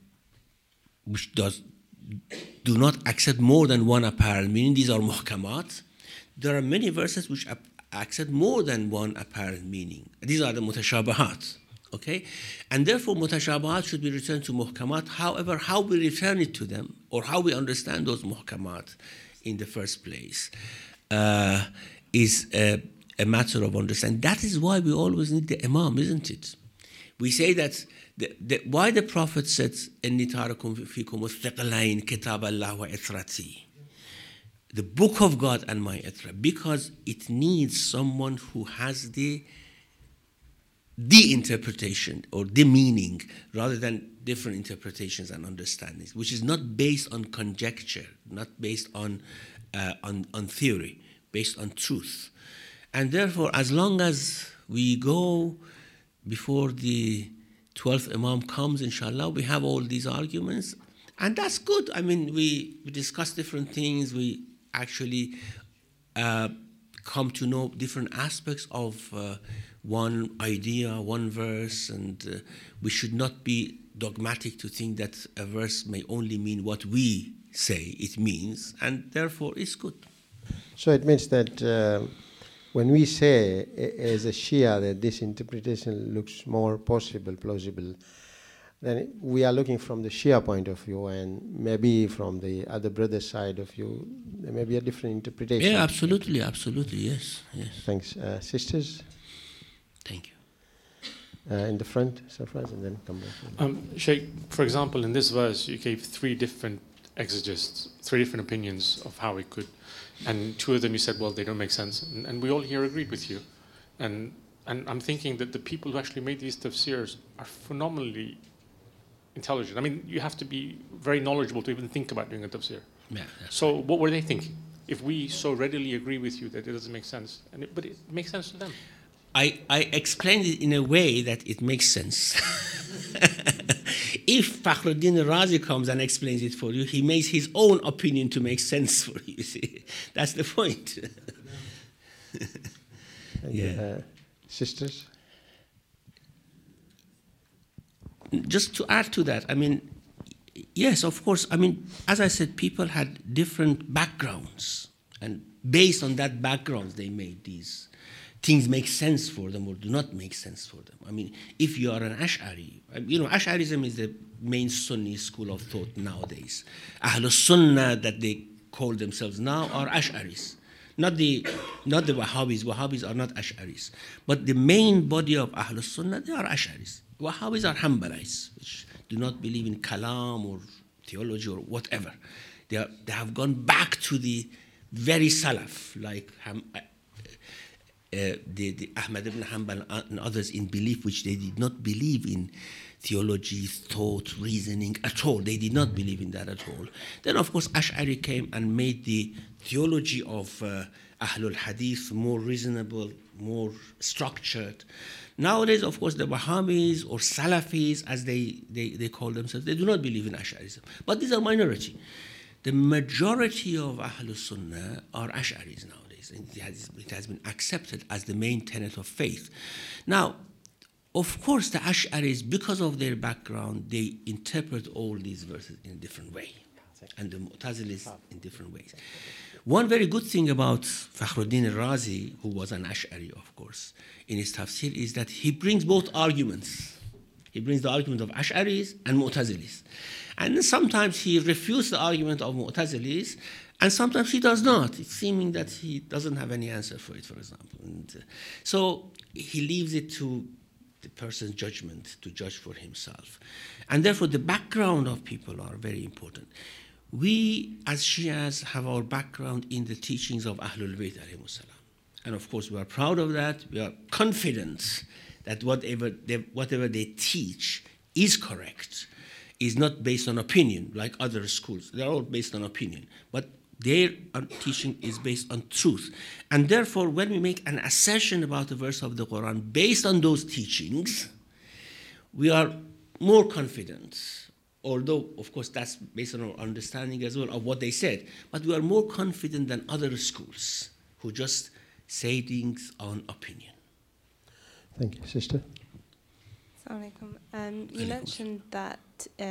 do not accept more than one apparent meaning. These are muhkamat. There are many verses which accept more than one apparent meaning. These are the mutashabahat. Okay? And therefore, mutashabahat should be returned to muhkamat. However, how we return it to them, or how we understand those muhkamat in the first place, is a matter of understanding. That is why we always need the imam, isn't it? We say that why the Prophet said, إِنِّي تَارَكُمْ فِيكُمُ الثَّقَلَيْنِ كِتَابَ اللَّهِ وَإِتْرَتِي, the book of God and my itra, because it needs someone who has the interpretation or the meaning rather than different interpretations and understandings, which is not based on conjecture, not based on theory, based on truth. And therefore, as long as we go before the 12th Imam comes, inshallah, we have all these arguments, and that's good. I mean, we discuss different things, we actually come to know different aspects of one idea, one verse, and we should not be dogmatic to think that a verse may only mean what we say it means, and therefore it's good. So it means that when we say as a Shia that this interpretation looks more possible, plausible, then we are looking from the Shia point of view, and maybe from the other brother's side of view, there may be a different interpretation. Yeah, absolutely, yes. Thanks. Sisters? Thank you. In the front, Sarfraz, and then come back. Sheikh, for example, in this verse, you gave three different exegests, three different opinions of how it could, and two of them you said, well, they don't make sense, and we all here agreed with you. And I'm thinking that the people who actually made these tafsirs are phenomenally intelligent. I mean, you have to be very knowledgeable to even think about doing a tafsir. Yeah, so what were they thinking? If we so readily agree with you that it doesn't make sense, but it makes sense to them. I explained it in a way that it makes sense. If Fakhruddin Razi comes and explains it for you, he makes his own opinion to make sense for you. See? That's the point. Yeah. Sisters? Just to add to that, I mean, yes, of course, I mean, as I said, people had different backgrounds, and based on that background, they made these things make sense for them or do not make sense for them. I mean, if you are an Ash'ari, you know, Ash'arism is the main Sunni school of thought nowadays. Ahlul Sunnah that they call themselves now are Ash'aris. Not the Wahhabis. Wahhabis are not Ash'aris. But the main body of Ahlul Sunnah, they are Ash'aris. Wahhabis are Hanbalites, which do not believe in kalam or theology or whatever. They have gone back to the very Salaf, like the Ahmad ibn Hanbal and others, in belief which they did not believe in theology, thought, reasoning at all. They did not believe in that at all. Then, of course, Ash'ari came and made the theology of Ahlul Hadith more reasonable, more structured. Nowadays, of course, the Wahhabis or Salafis, as they call themselves, they do not believe in Ash'arism. But these are minority. The majority of Ahlul Sunnah are Ash'aris nowadays. It has been accepted as the main tenet of faith. Now, of course, the Ash'aris, because of their background, they interpret all these verses in a different way, and the Mu'tazilis in different ways. One very good thing about Fakhruddin Razi, who was an Ash'ari, of course, in his tafsir, is that he brings both arguments. He brings the argument of Ash'aris and Mu'tazilis. And sometimes he refutes the argument of Mu'tazilis, and sometimes he does not. It's seeming that he doesn't have any answer for it, for example. And so he leaves it to the person's judgment to judge for himself. And therefore, the background of people are very important. We, as Shias, have our background in the teachings of Ahlul Bayt alayhimus salam. And of course, we are proud of that. We are confident that whatever they teach is correct, is not based on opinion, like other schools. They're all based on opinion. But their teaching is based on truth. And therefore, when we make an assertion about a verse of the Quran based on those teachings, we are more confident. Although, of course, that's based on our understanding as well of what they said. But we are more confident than other schools who just say things on opinion. Thank you. Sister? Assalamu alaikum. You mentioned that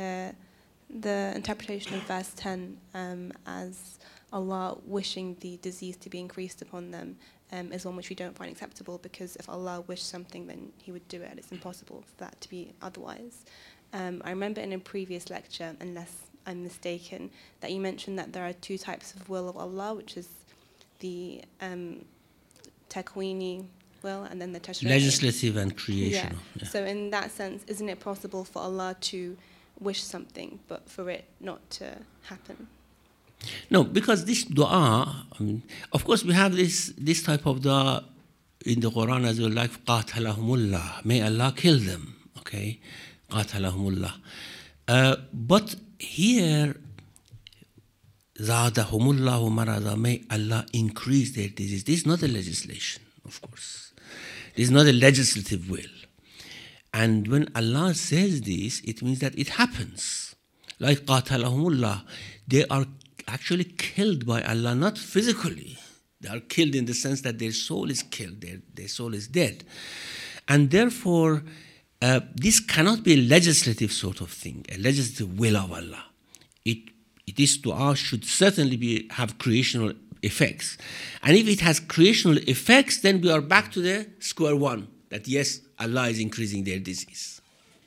the interpretation of verse 10 as Allah wishing the disease to be increased upon them is one which we don't find acceptable, because if Allah wished something, then He would do it, and it's impossible for that to be otherwise. I remember in a previous lecture, unless I'm mistaken, that you mentioned that there are two types of will of Allah, which is the takwini will, and then the tashri'i. Legislative and creational. Yeah. So in that sense, isn't it possible for Allah to wish something, but for it not to happen? No, because this dua, of course, we have this type of dua in the Quran as well, like qatalahumullah, may Allah kill them. Okay, qatalahumullah. But here, zadahumullahu marada, may Allah increase their disease. This is not a legislation, of course. This is not a legislative will. And when Allah says this, it means that it happens. Like qatalahumullah, they are actually killed by Allah, not physically. They are killed in the sense that their soul is killed, their soul is dead. And therefore, this cannot be a legislative sort of thing, a legislative will of Allah. This dua should certainly have creational effects. And if it has creational effects, then we are back to the square one, that yes, Allah is increasing their disease.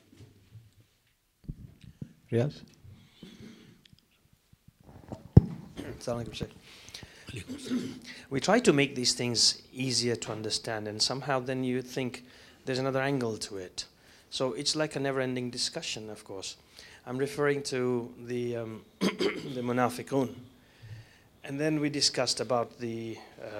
Riyaz? We try to make these things easier to understand, and somehow then you think there's another angle to it. So it's like a never-ending discussion, of course. I'm referring to the the Munafiqun. And then we discussed about the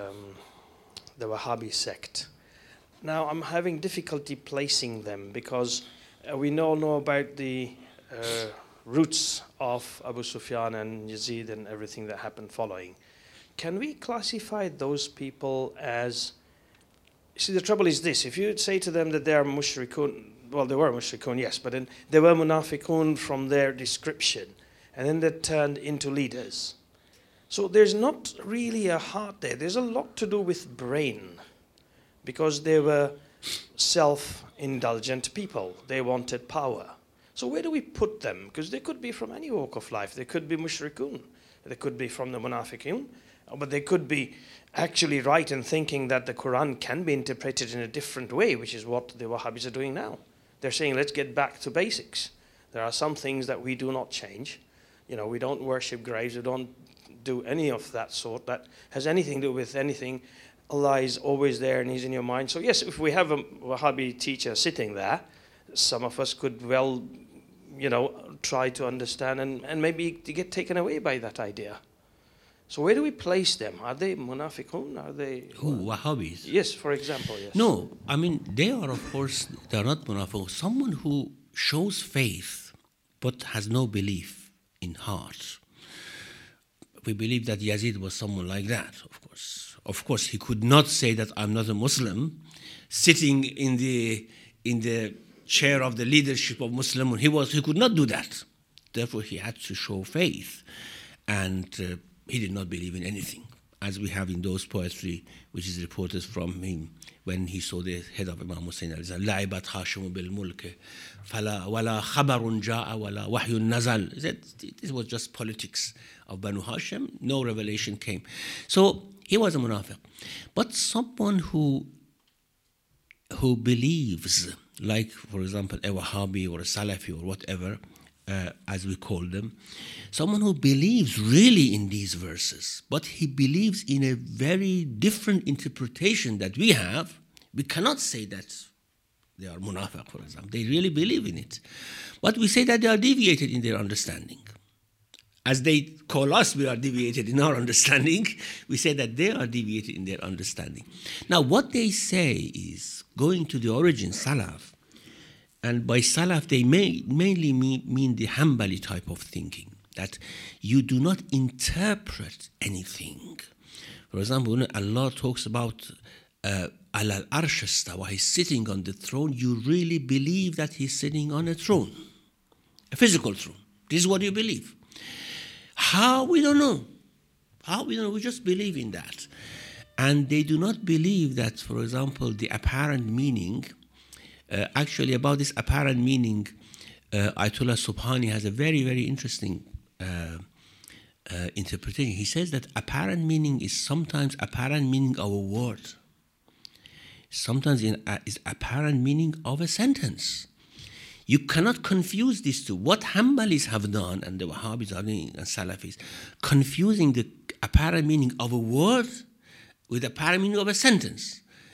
Wahhabi sect. Now I'm having difficulty placing them because we all know about the roots of Abu Sufyan and Yazid and everything that happened following. Can we classify those people as... See, the trouble is this. If you say to them that they are mushrikun, well, they were mushrikun, yes, but then they were munafiqun from their description, and then they turned into leaders. So there's not really a heart there. There's a lot to do with brain, because they were self-indulgent people. They wanted power. So where do we put them? Because they could be from any walk of life. They could be mushrikun. They could be from the munafiqun. But they could be actually right in thinking that the Quran can be interpreted in a different way, which is what the Wahhabis are doing now. They're saying, let's get back to basics. There are some things that we do not change. You know, we don't worship graves. We don't do any of that sort that has anything to do with anything. Allah is always there and He's in your mind. So yes, if we have a Wahhabi teacher sitting there, some of us could well, you know, try to understand and maybe get taken away by that idea. So where do we place them? Are they munafiqun? Are they... Who, Wahhabis? Yes, for example, yes. No, I mean, they are, of course, they are not munafiqun. Someone who shows faith but has no belief in heart. We believe that Yazid was someone like that, of course. Of course, he could not say that I'm not a Muslim, sitting in the chair of the leadership of Muslim. He could not do that. Therefore, he had to show faith, and he did not believe in anything, as we have in those poetry, which is reported from him when he saw the head of Imam Hussein. لَعِبَتْ خَاشِمُ بِالْمُلْكِ فَلَا وَلَا خَبَرٌ جَاءَ وَلَا وَحْيٌ نَزَلْ. This was just politics of Banu Hashim. No revelation came. So he was a munafiq. But someone who believes, like, for example, a Wahhabi or a Salafi or whatever, as we call them, someone who believes really in these verses, but he believes in a very different interpretation that we have. We cannot say that they are munafiq, for example. They really believe in it. But we say that they are deviated in their understanding. As they call us, we are deviated in our understanding. We say that they are deviated in their understanding. Now, what they say is, going to the origin, Salaf, and by Salaf, they mainly mean the Hanbali type of thinking, that you do not interpret anything. For example, when Allah talks about Al Arsh istawa, He's sitting on the throne, you really believe that He's sitting on a throne, a physical throne. This is what you believe. How? We don't know. How? We don't know. We just believe in that. And they do not believe that, for example, the apparent meaning... actually, about this apparent meaning, Ayatollah Subhani has a very, very interesting interpretation. He says that apparent meaning is sometimes apparent meaning of a word. Sometimes is apparent meaning of a sentence. You cannot confuse these two. What Hanbalis have done, and the Wahhabis are doing, and Salafis, confusing the apparent meaning of a word with the apparent meaning of a sentence.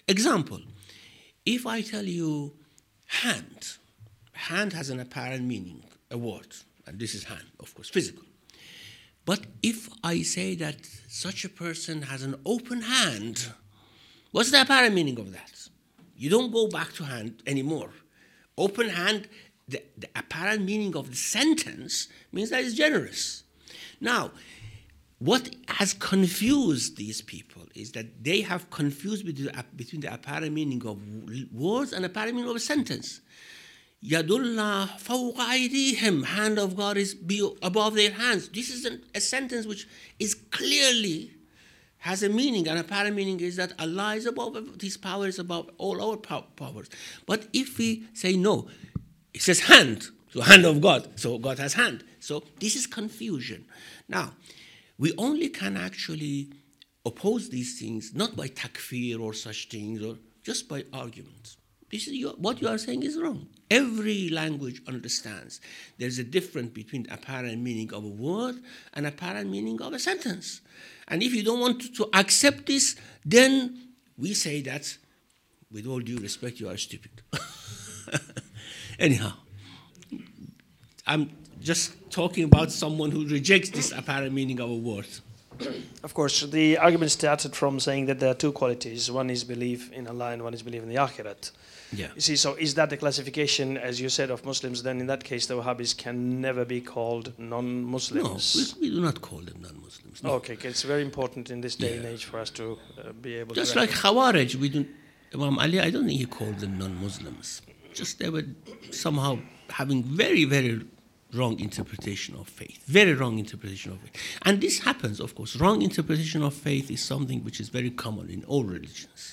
Example, if I tell you hand has an apparent meaning, a word, and this is hand, of course, physical. But if I say that such a person has an open hand, what's the apparent meaning of that? You don't go back to hand anymore. Open hand, the apparent meaning of the sentence means that it's generous. Now, what has confused these people is that they have confused between the apparent meaning of words and apparent meaning of a sentence. Yadullah fawqa aydihim, hand of God is above their hands. This is a sentence which is clearly has a meaning, and apparent meaning is that Allah is above, His power is above all our powers. But if we say no, it says hand, so hand of God, so God has hand. So this is confusion. Now, we only can actually oppose these things not by takfir or such things, or just by arguments. This is what you are saying is wrong. Every language understands there's a difference between apparent meaning of a word and apparent meaning of a sentence. And if you don't want to accept this, then we say that, with all due respect, you are stupid. Anyhow, I'm just talking about someone who rejects this apparent meaning of a word. Of course, the argument started from saying that there are two qualities. One is belief in Allah and one is belief in the Akhirat. Yeah. You see, so is that the classification, as you said, of Muslims? Then in that case, the Wahhabis can never be called non-Muslims. No, we do not call them non-Muslims. No. Okay, it's very important in this day and age for us to be able just to... Just like Khawarij, we don't... Imam Ali, I don't think he called them non-Muslims. Just they were somehow having very, very wrong interpretation of faith. Very wrong interpretation of faith. And this happens, of course. Wrong interpretation of faith is something which is very common in all religions.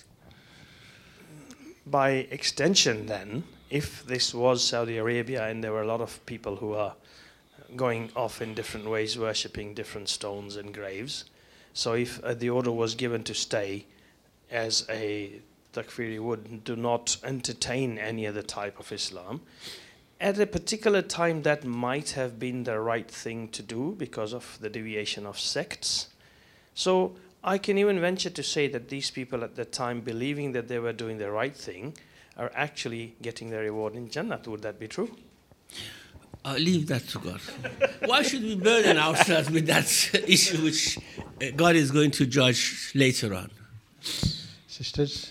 By extension, then, if this was Saudi Arabia and there were a lot of people who are going off in different ways, worshipping different stones and graves, so if the order was given to stay as a takfiri would, do not entertain any other type of Islam, at a particular time that might have been the right thing to do because of the deviation of sects. So I can even venture to say that these people at the time, believing that they were doing the right thing, are actually getting their reward in Jannah. Would that be true? Leave that to God. Why should we burden ourselves with that issue which God is going to judge later on? Sisters?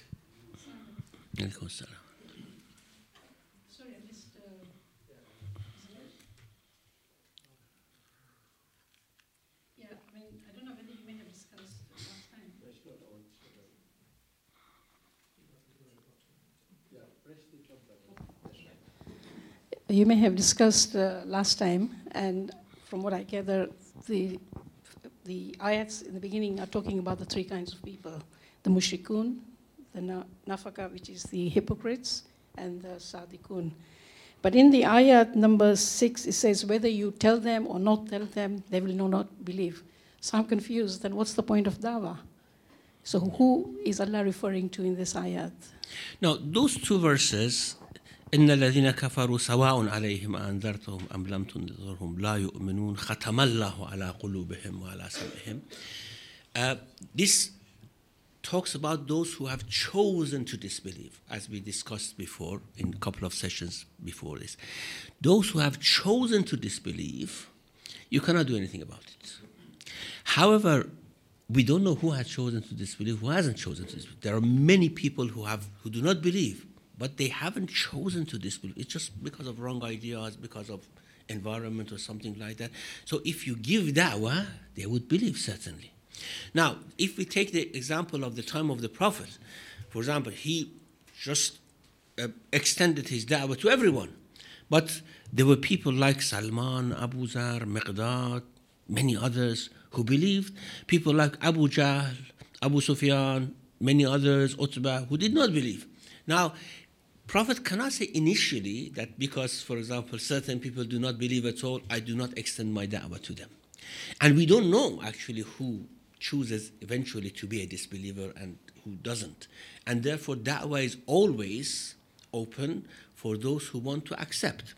You may have discussed last time, and from what I gather, the ayats in the beginning are talking about the three kinds of people: the mushrikun, the nafaka, which is the hypocrites, and the sadikun. But in the ayat number 6, it says, whether you tell them or not tell them, they will not believe. So I'm confused, then what's the point of dawah? So who is Allah referring to in this ayat? Now, those two verses, إن الذين كفروا سواء عليهم أنذرتهم أم لم تنذرهم لا يؤمنون ختم الله على قلوبهم وعلى سمعهم. This talks about those who have chosen to disbelieve, as we discussed before in a couple of sessions before this. Those who have chosen to disbelieve, you cannot do anything about it. However, we don't know who has chosen to disbelieve, who hasn't chosen to disbelieve. There are many people who do not believe, but they haven't chosen to disbelieve. It's just because of wrong ideas, because of environment or something like that. So if you give da'wah, they would believe, certainly. Now, if we take the example of the time of the Prophet, for example, he just extended his da'wah to everyone. But there were people like Salman, Abu Zar, Miqdad, many others who believed. People like Abu Jahl, Abu Sufyan, many others, Utbah, who did not believe. Now, Prophet cannot say initially that because, for example, certain people do not believe at all, I do not extend my da'wah to them. And we don't know actually who chooses eventually to be a disbeliever and who doesn't. And therefore, da'wah is always open for those who want to accept.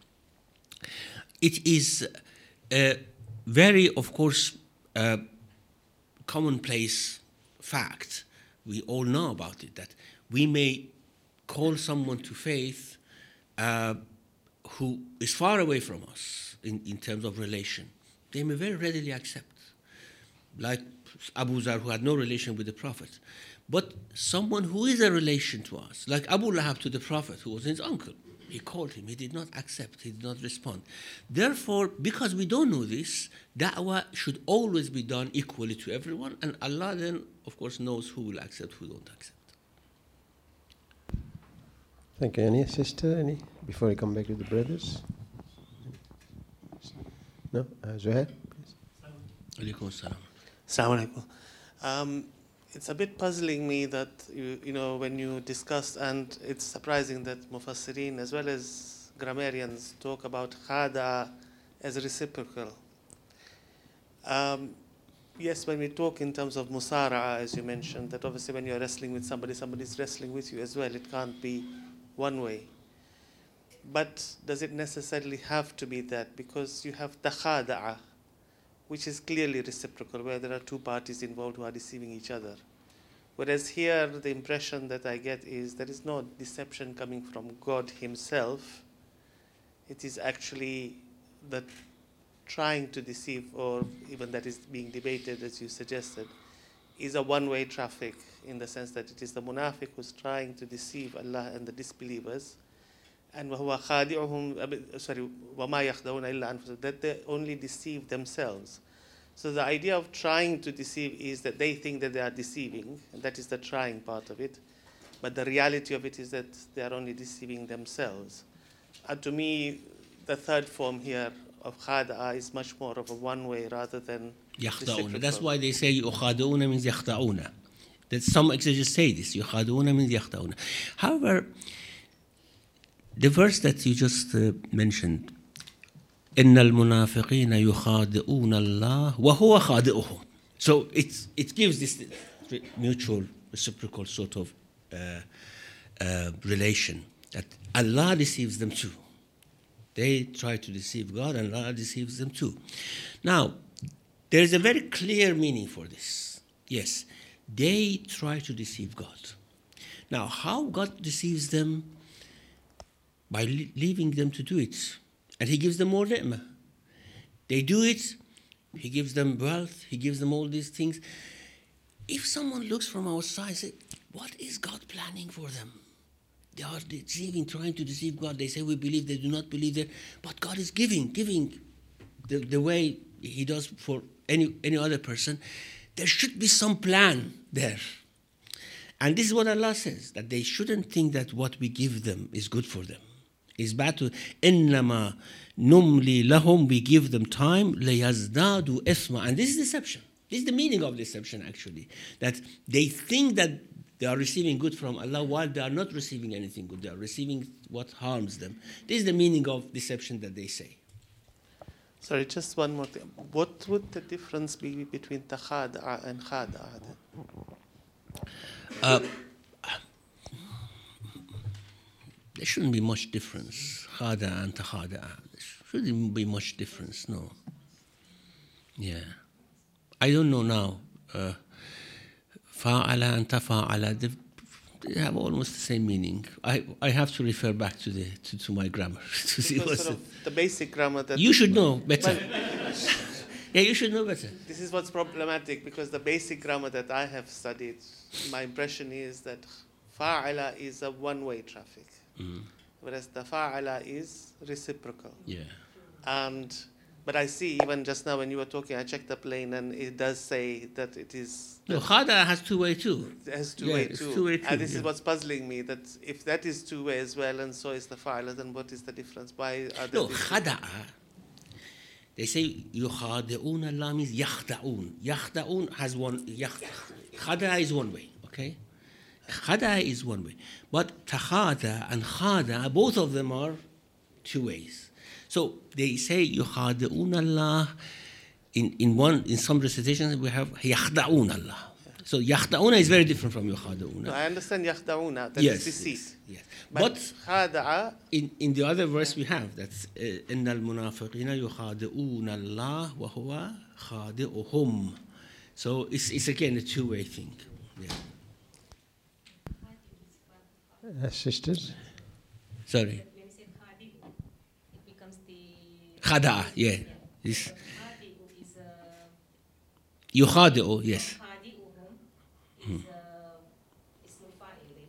It is a very, of course, commonplace fact. We all know about it, that we may call someone to faith who is far away from us in terms of relation. They may very readily accept, like Abu Zar, who had no relation with the Prophet. But someone who is a relation to us, like Abu Lahab to the Prophet, who was his uncle, he called him, he did not accept, he did not respond. Therefore, because we don't know this, da'wah should always be done equally to everyone, and Allah then, of course, knows who will accept, who don't accept. Thank you. Any sister? Any? Before I come back to the brothers? No? Zuhair, please. Alaikum salam. Assalamu alaikum. It's a bit puzzling me that, when you discuss, and it's surprising that Mufassirin as well as grammarians talk about khada as reciprocal. Yes, when we talk in terms of musara'a, as you mentioned, that obviously when you're wrestling with somebody, somebody's wrestling with you as well. It can't be one way. But does it necessarily have to be that? Because you have takhada'a, which is clearly reciprocal, where there are two parties involved who are deceiving each other. Whereas here, the impression that I get is there is no deception coming from God himself. It is actually the trying to deceive, or even that is being debated, as you suggested, is a one-way traffic, in the sense that it is the munafiq who's trying to deceive Allah and the disbelievers, and وَهُوَ خَادِعُهُمْ وَمَا يَخْدَعُونَ إِلَّا أَنفُسَهُمْ, that they only deceive themselves. So the idea of trying to deceive is that they think that they are deceiving, and that is the trying part of it. But the reality of it is that they are only deceiving themselves. And to me, the third form here of khada'a is much more of a one-way rather than يخدعون. That's why they say يخادعون means يخدعون. That some exegetes say this. يخادعون means يخدعون. However, the verse that you just mentioned, إن المنافقين يخادعون الله وهو خادعهم. So it gives this mutual, reciprocal sort of relation that Allah deceives them too. They try to deceive God, and Allah deceives them too. Now, there is a very clear meaning for this. Yes, they try to deceive God. Now, how God deceives them? By leaving them to do it. And He gives them more ni'mah. They do it, He gives them wealth, He gives them all these things. If someone looks from outside and says, what is God planning for them? They are deceiving, trying to deceive God. They say, we believe, they do not believe that. But God is giving the way He does for any other person. There should be some plan there. And this is what Allah says, that they shouldn't think that what we give them is good for them. It's bad to, إِنَّمَا نُمْلِي لَهُمْ, we give them time, لَيَزْدَادُوا إِثْمًا. And this is deception. This is the meaning of deception, actually. That they think that they are receiving good from Allah while they are not receiving anything good. They are receiving what harms them. This is the meaning of deception that they say. Sorry, just one more thing. What would the difference be between takhada'a and khada'a? There shouldn't be much difference. Khada'a and takhada'a. There shouldn't be much difference, no. Yeah. I don't know now. Fa'ala and tafa'ala, they have almost the same meaning. I have to refer back to my grammar to see what's sort of the basic grammar that you should know better. Yeah, you should know better. This is what's problematic, because the basic grammar that I have studied, my impression is that fa'ala is a one-way traffic, whereas the fa'ala is reciprocal. Yeah. But I see, even just now when you were talking, I checked the plane, and it does say that it is... No, khada has two-way too. It has two-way it's too. two-way too. And this is what's puzzling me, that if that is two-way as well, and so is the fa'ala, then what is the difference? Why are there... No, khada'a. They say yukhadi'un Allah means yakhda'un. Yakhda'un has one... Khada'a is one way, okay? Khada'a is one way. But takhada and khada, both of them are two ways. So they say yukhadi'un Allah. In some recitations we have yakhda'un Allah. So yakhda'una is very different from yukhadi'una. No, I understand yakhda'una, that Yes, is deceit. yes. But khada'a... In the other verse we have that إِنَّ الْمُنَافِقِينَ يُخَادِعُونَ اللَّهَ وَهُوَ خَادِعُهُمْ. So it's again a two-way thing. Yeah. Sisters? Sorry. When you say khadi'u, it becomes the Khada'a, yeah. This khadi'u is yukhadi'u, yes. khadi'uhum is ismul fa'il, isn't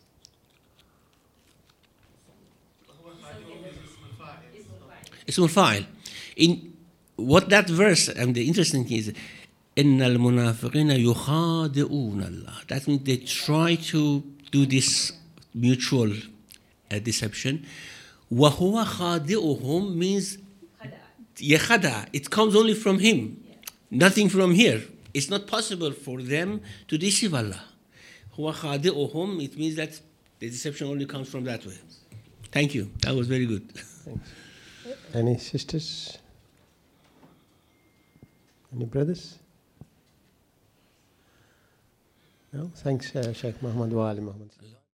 it? Ismul fa'il. In what that verse, and the interesting thing is, إن المنافقين يخادعون الله. That means they try to do this mutual deception. وهو خادعهم means يخدع. It comes only from him, nothing from here. It's not possible for them to deceive Allah. هو خادعهم, it means that the deception only comes from that way. Thank you. That was very good. Thanks. Any sisters? Any brothers? No? Thanks, Sheikh Muhammad wa Ali Muhammad.